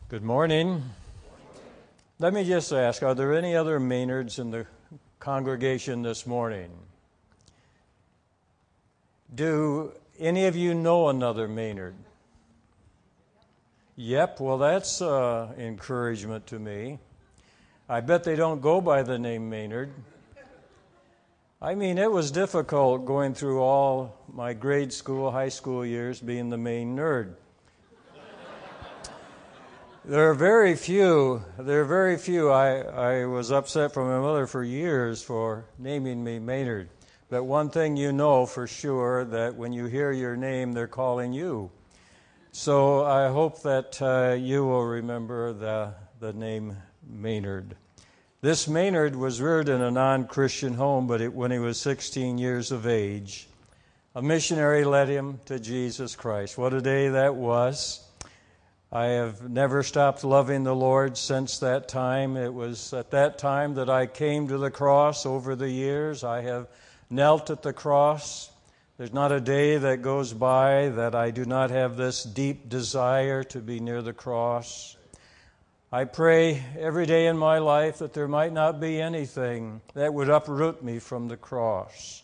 Good morning. Let me just ask, are there any other Maynards in the congregation this morning? Do any of you know another Maynard? Yep, well that's encouragement to me. I bet they don't go by the name Maynard. I mean, it was difficult going through all my grade school, high school years being the main nerd. There are very few. I was upset from my mother for years for naming me Maynard. But one thing you know for sure, that when you hear your name, they're calling you. So I hope that you will remember the name Maynard. This Maynard was reared in a non-Christian home, but when he was 16 years of age, a missionary led him to Jesus Christ. What a day that was. I have never stopped loving the Lord since that time. It was at that time that I came to the cross. Over the years, I have knelt at the cross. There's not a day that goes by that I do not have this deep desire to be near the cross. I pray every day in my life that there might not be anything that would uproot me from the cross.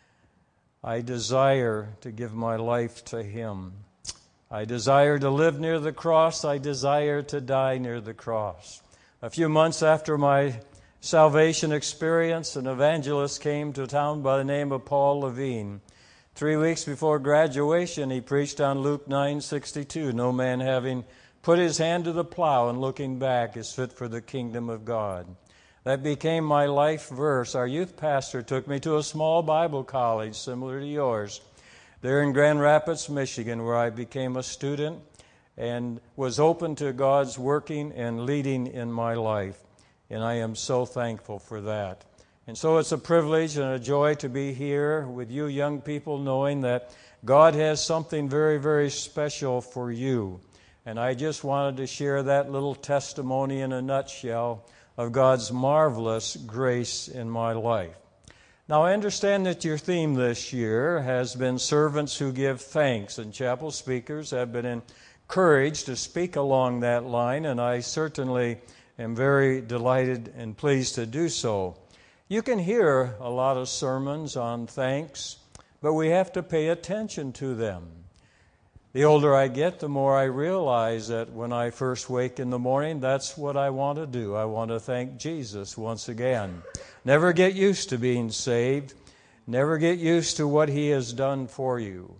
I desire to give my life to Him. I desire to live near the cross. I desire to die near the cross. A few months after my salvation experience, an evangelist came to town by the name of Paul Levine. 3 weeks before graduation, he preached on Luke 9:62. No man having put his hand to the plow and looking back is fit for the kingdom of God. That became my life verse. Our youth pastor took me to a small Bible college similar to yours, there in Grand Rapids, Michigan, where I became a student and was open to God's working and leading in my life. And I am so thankful for that. And so it's a privilege and a joy to be here with you young people, knowing that God has something very, very special for you. And I just wanted to share that little testimony in a nutshell of God's marvelous grace in my life. Now, I understand that your theme this year has been servants who give thanks, and chapel speakers have been encouraged to speak along that line, and I certainly am very delighted and pleased to do so. You can hear a lot of sermons on thanks, but we have to pay attention to them. The older I get, the more I realize that when I first wake in the morning, that's what I want to do. I want to thank Jesus once again. Never get used to being saved. Never get used to what He has done for you.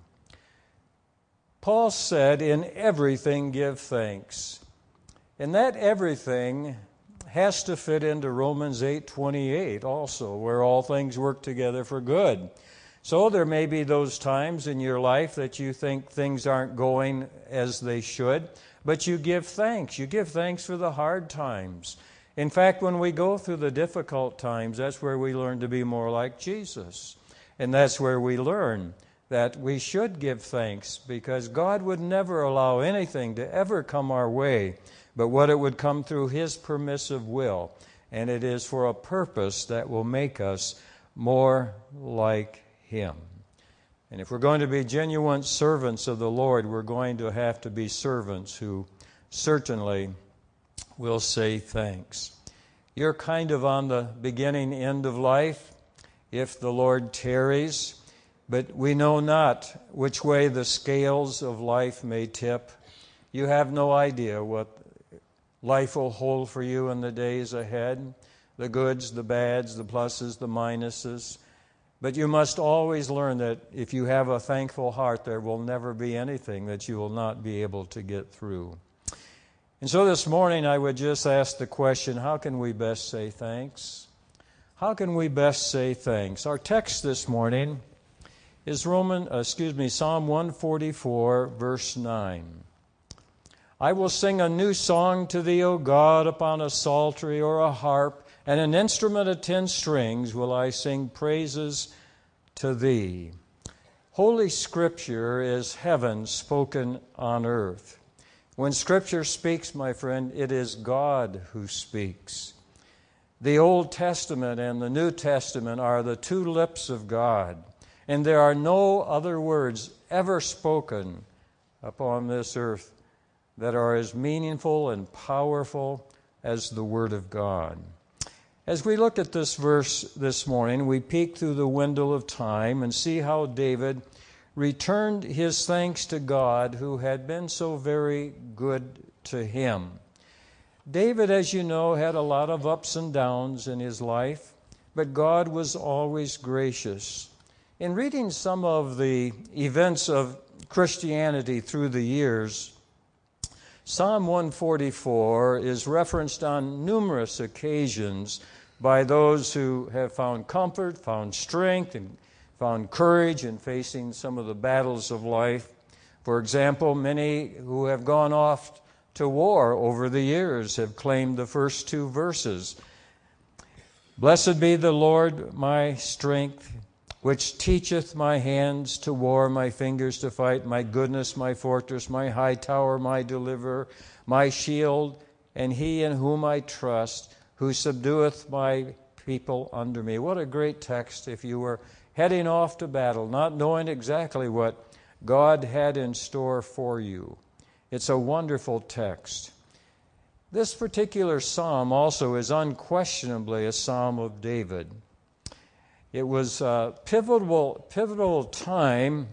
Paul said, in everything give thanks. And that everything has to fit into Romans 8:28 also, where all things work together for good. So there may be those times in your life that you think things aren't going as they should, but you give thanks. You give thanks for the hard times. In fact, when we go through the difficult times, that's where we learn to be more like Jesus. And that's where we learn that we should give thanks, because God would never allow anything to ever come our way, but what it would come through His permissive will. And it is for a purpose that will make us more like Him. And if we're going to be genuine servants of the Lord, we're going to have to be servants who certainly will say thanks. You're kind of on the beginning end of life, if the Lord tarries, but we know not which way the scales of life may tip. You have no idea what life will hold for you in the days ahead, the goods, the bads, the pluses, the minuses. But you must always learn that if you have a thankful heart, there will never be anything that you will not be able to get through. And so this morning I would just ask the question, how can we best say thanks? How can we best say thanks? Our text this morning is Psalm 144, verse 9. I will sing a new song to Thee, O God, upon a psaltery or a harp, and an instrument of 10 strings will I sing praises to Thee. Holy Scripture is heaven spoken on earth. When Scripture speaks, my friend, it is God who speaks. The Old Testament and the New Testament are the two lips of God, and there are no other words ever spoken upon this earth that are as meaningful and powerful as the Word of God. As we look at this verse this morning, we peek through the window of time and see how David returned his thanks to God who had been so very good to him. David, as you know, had a lot of ups and downs in his life, but God was always gracious. In reading some of the events of Christianity through the years, Psalm 144 is referenced on numerous occasions by those who have found comfort, found strength, and found courage in facing some of the battles of life. For example, many who have gone off to war over the years have claimed the first two verses. Blessed be the Lord my strength, which teacheth my hands to war, my fingers to fight, my goodness, my fortress, my high tower, my deliverer, my shield, and he in whom I trust, who subdueth my people under me. What a great text if you were heading off to battle, not knowing exactly what God had in store for you. It's a wonderful text. This particular psalm also is unquestionably a psalm of David. It was a pivotal time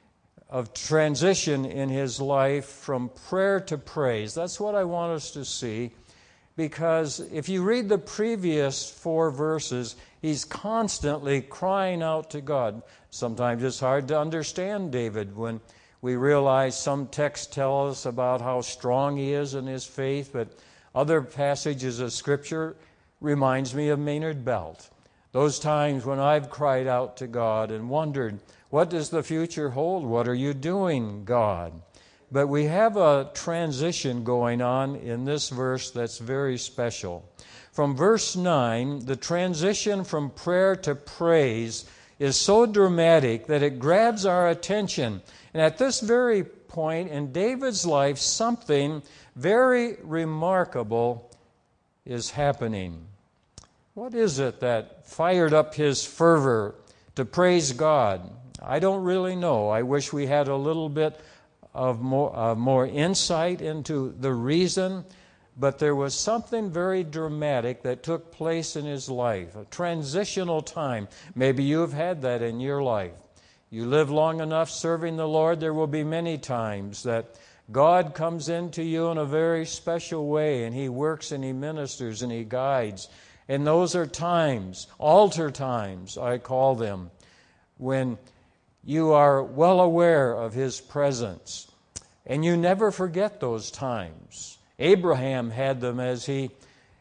of transition in his life from prayer to praise. That's what I want us to see, because if you read the previous 4 verses, he's constantly crying out to God. Sometimes it's hard to understand David when we realize some texts tell us about how strong he is in his faith, but other passages of Scripture reminds me of Maynard Belt. Those times when I've cried out to God and wondered, what does the future hold? What are you doing, God? But we have a transition going on in this verse that's very special. From verse 9, the transition from prayer to praise is so dramatic that it grabs our attention. And at this very point in David's life, something very remarkable is happening. What is it that fired up his fervor to praise God? I don't really know. I wish we had a little bit of more insight into the reason, but there was something very dramatic that took place in his life, a transitional time. Maybe you have had that in your life. You live long enough serving the Lord, there will be many times that God comes into you in a very special way, and He works and He ministers and He guides. And those are times, altar times, I call them, when you are well aware of His presence. And you never forget those times. Abraham had them as he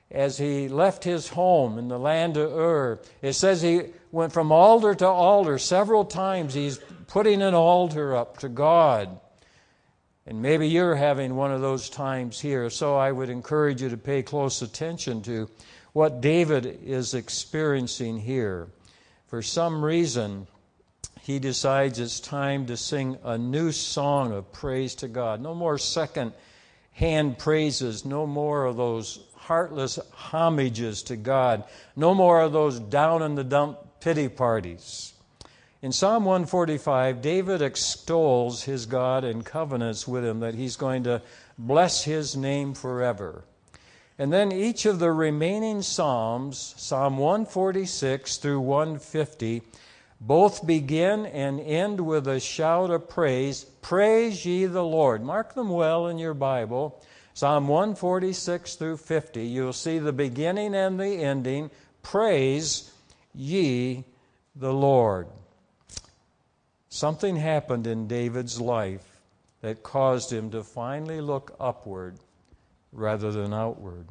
left his home in the land of Ur. It says he went from altar to altar. Several times he's putting an altar up to God. And maybe you're having one of those times here. So I would encourage you to pay close attention to what David is experiencing here. For some reason, he decides it's time to sing a new song of praise to God. No more second-hand praises. No more of those heartless homages to God. No more of those down-in-the-dump pity parties. In Psalm 145, David extols his God and covenants with Him that He's going to bless His name forever. And then each of the remaining Psalms, Psalm 146 through 150, both begin and end with a shout of praise. Praise ye the Lord. Mark them well in your Bible. Psalm 146 through 50. You'll see the beginning and the ending. Praise ye the Lord. Something happened in David's life that caused him to finally look upward rather than outward.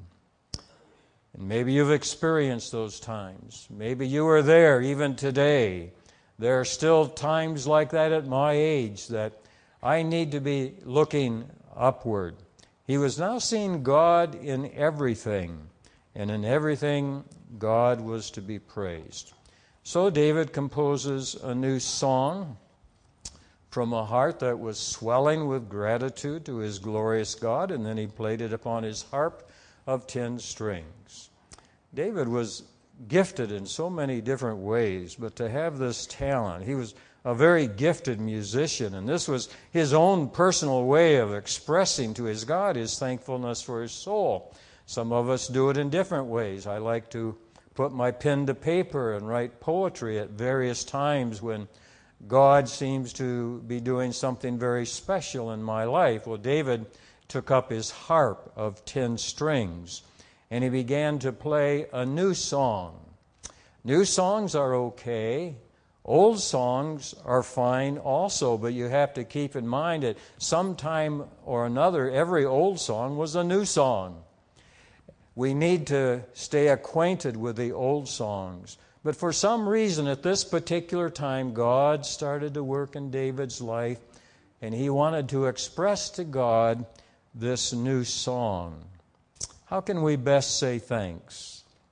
And maybe you've experienced those times. Maybe you are there even today. There are still times like that at my age that I need to be looking upward. He was now seeing God in everything, and in everything God was to be praised. So David composes a new song from a heart that was swelling with gratitude to his glorious God, and then he played it upon his harp of 10 strings. David was gifted in so many different ways, but to have this talent, he was a very gifted musician, and this was his own personal way of expressing to his God his thankfulness for his soul. Some of us do it in different ways. I like to put my pen to paper and write poetry at various times when God seems to be doing something very special in my life. Well, David took up his harp of 10 strings, and he began to play a new song. New songs are okay. Old songs are fine also, but you have to keep in mind that sometime or another, every old song was a new song. We need to stay acquainted with the old songs. But for some reason, at this particular time, God started to work in David's life, and he wanted to express to God this new song. How can we best say thanks?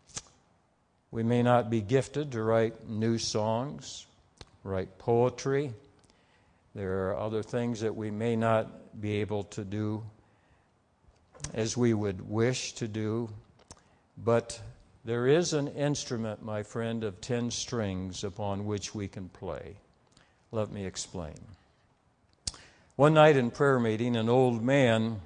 We may not be gifted to write new songs, write poetry. There are other things that we may not be able to do as we would wish to do. But there is an instrument, my friend, of 10 strings upon which we can play. Let me explain. One night in prayer meeting, an old man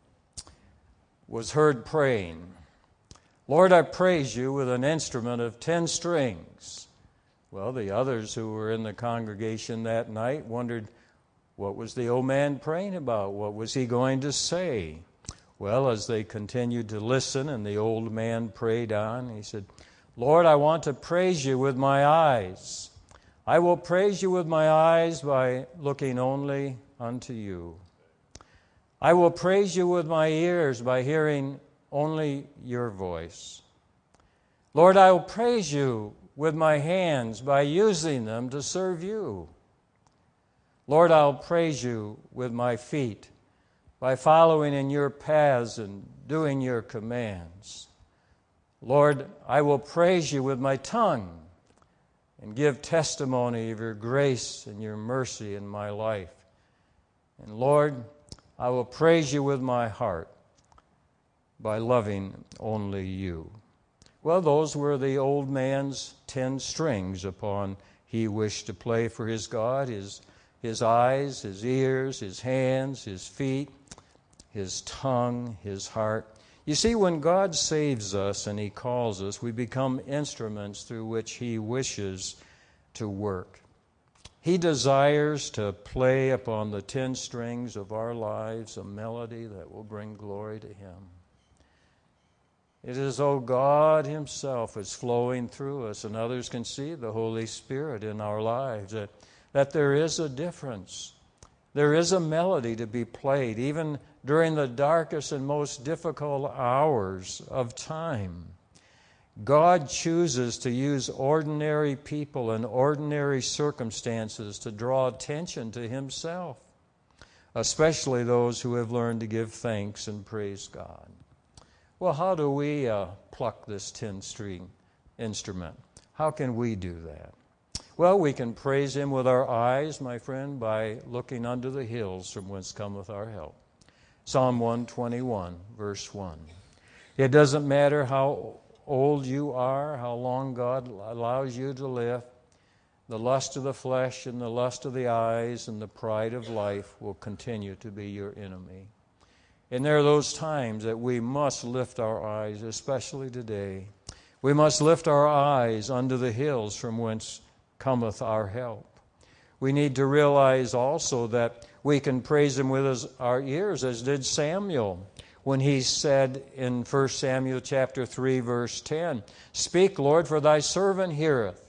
was heard praying, "Lord, I praise you with an instrument of 10 strings. Well, the others who were in the congregation that night wondered, what was the old man praying about? What was he going to say? Well, as they continued to listen and the old man prayed on, he said, "Lord, I want to praise you with my eyes. I will praise you with my eyes by looking only unto you. I will praise you with my ears by hearing only your voice. Lord, I will praise you with my hands by using them to serve you. Lord, I'll praise you with my feet by following in your paths and doing your commands. Lord, I will praise you with my tongue and give testimony of your grace and your mercy in my life. And Lord, I will praise you with my heart by loving only you." Well, those were the old man's 10 strings upon he wished to play for his God, his eyes, his ears, his hands, his feet, his tongue, his heart. You see, when God saves us and he calls us, we become instruments through which he wishes to work. He desires to play upon the 10 strings of our lives a melody that will bring glory to him. It is, oh, God himself is flowing through us, and others can see the Holy Spirit in our lives, that there is a difference. There is a melody to be played, even during the darkest and most difficult hours of time. God chooses to use ordinary people and ordinary circumstances to draw attention to himself, especially those who have learned to give thanks and praise God. Well, how do we pluck this 10-string instrument? How can we do that? Well, we can praise him with our eyes, my friend, by looking unto the hills from whence cometh our help. Psalm 121, verse 1. It doesn't matter how old you are, how long God allows you to live, the lust of the flesh and the lust of the eyes and the pride of life will continue to be your enemy. And there are those times that we must lift our eyes, especially today. We must lift our eyes unto the hills from whence cometh our help. We need to realize also that we can praise him with our ears, as did Samuel when he said in 1 Samuel chapter 3, verse 10, "Speak, Lord, for thy servant heareth."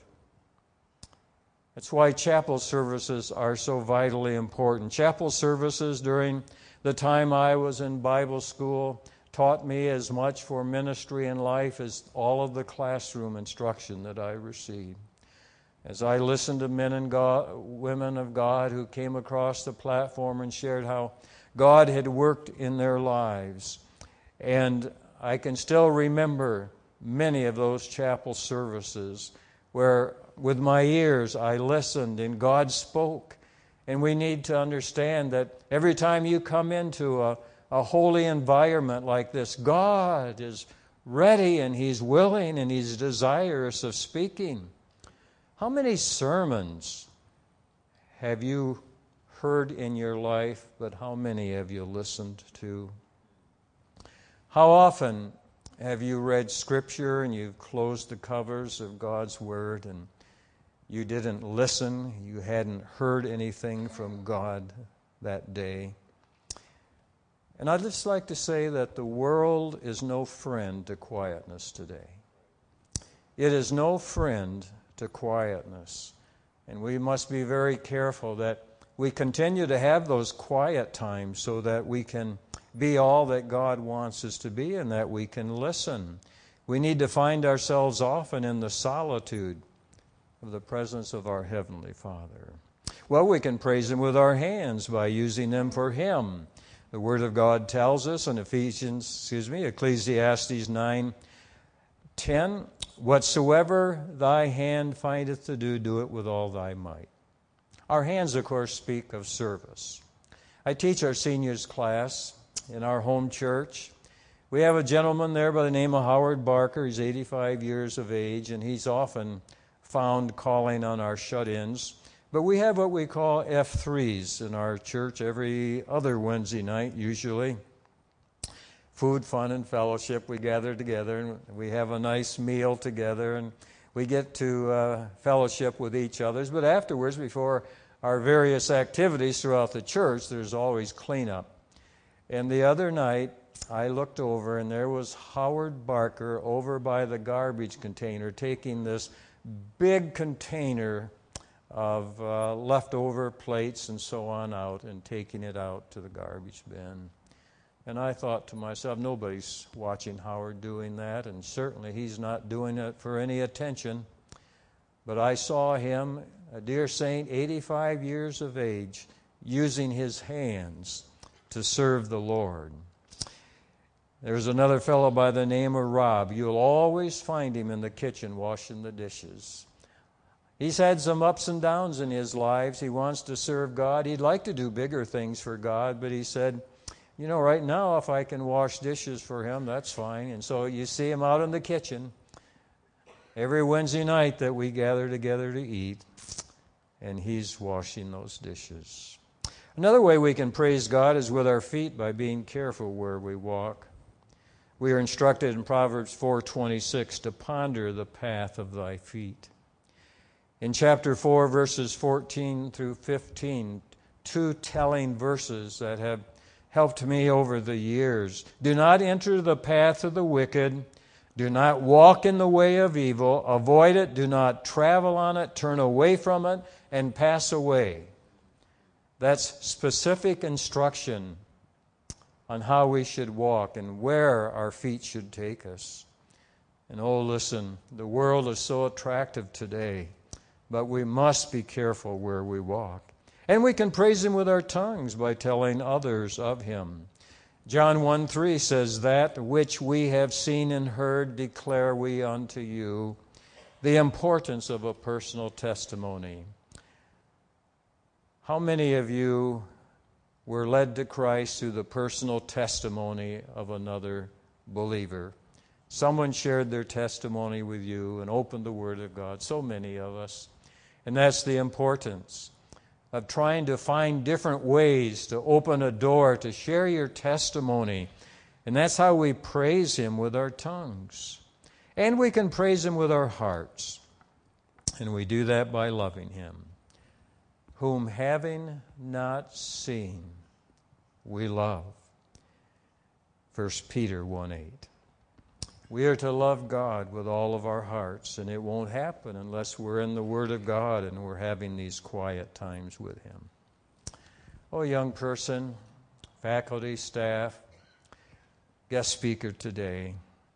That's why chapel services are so vitally important. Chapel services during the time I was in Bible school taught me as much for ministry and life as all of the classroom instruction that I received. As I listened to men and women of God who came across the platform and shared how God had worked in their lives. And I can still remember many of those chapel services where with my ears I listened and God spoke. And we need to understand that every time you come into a holy environment like this, God is ready and he's willing and he's desirous of speaking. How many sermons have you heard in your life, but how many have you listened to? How often have you read Scripture and you've closed the covers of God's Word and you didn't listen, you hadn't heard anything from God that day? And I'd just like to say that the world is no friend to quietness today. It is no friend to quietness. And we must be very careful that we continue to have those quiet times so that we can be all that God wants us to be and that we can listen. We need to find ourselves often in the solitude of the presence of our Heavenly Father. Well, we can praise Him with our hands by using them for Him. The Word of God tells us in Ecclesiastes 9:10, whatsoever thy hand findeth to do, do it with all thy might. Our hands, of course, speak of service. I teach our seniors class in our home church. We have a gentleman there by the name of Howard Barker. He's 85 years of age, and he's often found calling on our shut-ins. But we have what we call F3s in our church every other Wednesday night, usually. Food, fun, and fellowship. We gather together, and we have a nice meal together, and we get to fellowship with each other. But afterwards, before our various activities throughout the church, there's always cleanup. And the other night, I looked over, and there was Howard Barker over by the garbage container taking this big container of leftover plates and so on out and taking it out to the garbage bin. And I thought to myself, nobody's watching Howard doing that, and certainly he's not doing it for any attention. But I saw him, a dear saint, 85 years of age, using his hands to serve the Lord. There's another fellow by the name of Rob. You'll always find him in the kitchen washing the dishes. He's had some ups and downs in his lives. He wants to serve God. He'd like to do bigger things for God, but he said, right now, if I can wash dishes for Him, that's fine. And so you see him out in the kitchen every Wednesday night that we gather together to eat, and he's washing those dishes. Another way we can praise God is with our feet by being careful where we walk. We are instructed in Proverbs 4:26 to ponder the path of thy feet. In chapter 4, verses 14 through 15, two telling verses that have helped me over the years. Do not enter the path of the wicked. Do not walk in the way of evil. Avoid it. Do not travel on it. Turn away from it and pass away. That's specific instruction on how we should walk and where our feet should take us. And listen, the world is so attractive today, but we must be careful where we walk. And we can praise Him with our tongues by telling others of Him. John 1:3 says, that which we have seen and heard declare we unto you. The importance of a personal testimony. How many of you were led to Christ through the personal testimony of another believer? Someone shared their testimony with you and opened the Word of God. So many of us. And that's the importance of trying to find different ways to open a door, to share your testimony. And that's how we praise Him with our tongues. And we can praise Him with our hearts. And we do that by loving Him. Whom having not seen, we love. 1 Peter 1:8. We are to love God with all of our hearts, and it won't happen unless we're in the Word of God and we're having these quiet times with Him. Young person, faculty, staff, guest speaker today,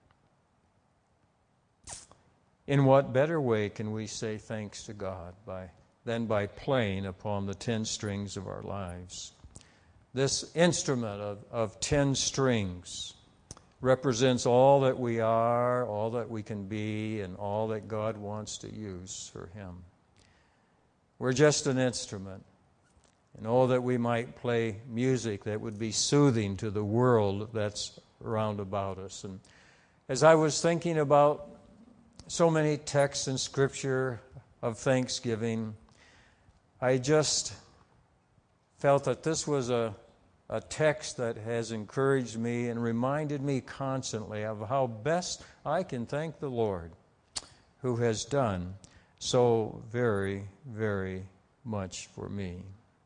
in what better way can we say thanks to God than by playing upon the 10 strings of our lives? This instrument of 10 strings represents all that we are, all that we can be, and all that God wants to use for Him. We're just an instrument. And that we might play music that would be soothing to the world that's round about us. And as I was thinking about so many texts in Scripture of thanksgiving, I just felt that this was a text that has encouraged me and reminded me constantly of how best I can thank the Lord, who has done so very, very much for me.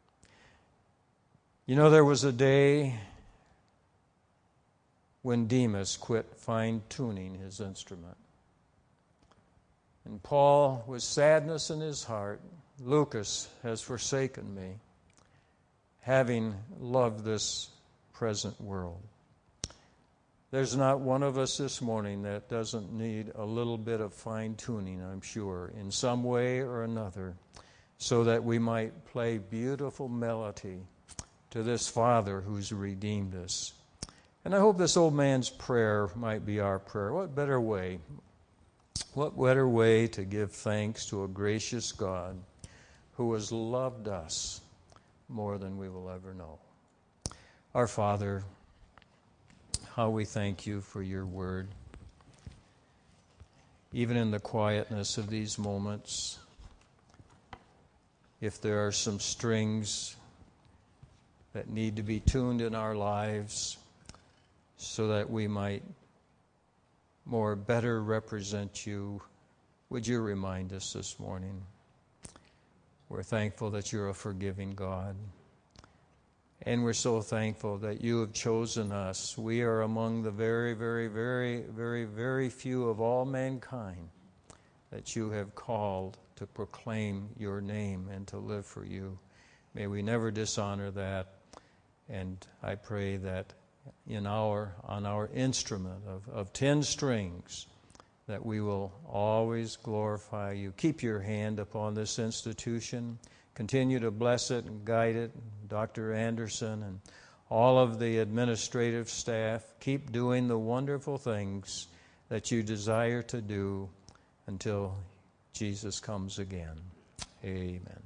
You know, there was a day when Demas quit fine-tuning his instrument. And Paul, with sadness in his heart, Lucas has forsaken me, having loved this present world. There's not one of us this morning that doesn't need a little bit of fine-tuning, I'm sure, in some way or another, so that we might play beautiful melody to this Father who's redeemed us. And I hope this old man's prayer might be our prayer. What better way? What better way to give thanks to a gracious God who has loved us more than we will ever know. Our Father, how we thank you for your word. Even in the quietness of these moments, if there are some strings that need to be tuned in our lives so that we might better represent you, would you remind us this morning? We're thankful that you're a forgiving God. And we're so thankful that you have chosen us. We are among the very, very, very, very, very few of all mankind that you have called to proclaim your name and to live for you. May we never dishonor that. And I pray that on our instrument of 10 strings, that we will always glorify you. Keep your hand upon this institution. Continue to bless it and guide it. Dr. Anderson and all of the administrative staff, keep doing the wonderful things that you desire to do until Jesus comes again. Amen.